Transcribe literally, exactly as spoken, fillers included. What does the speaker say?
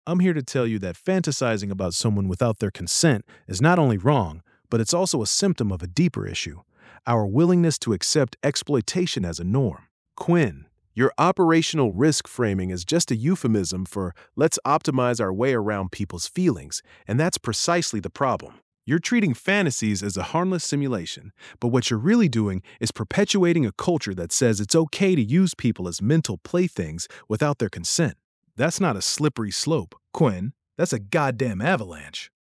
I'm here to tell you that fantasizing about someone without their consent is not only wrong, but it's also a symptom of a deeper issue: our willingness to accept exploitation as a norm. Quinn, your operational risk framing is just a euphemism for let's optimize our way around people's feelings, and that's precisely the problem. You're treating fantasies as a harmless simulation, but what you're really doing is perpetuating a culture that says it's okay to use people as mental playthings without their consent. That's not a slippery slope, Quinn. That's a goddamn avalanche.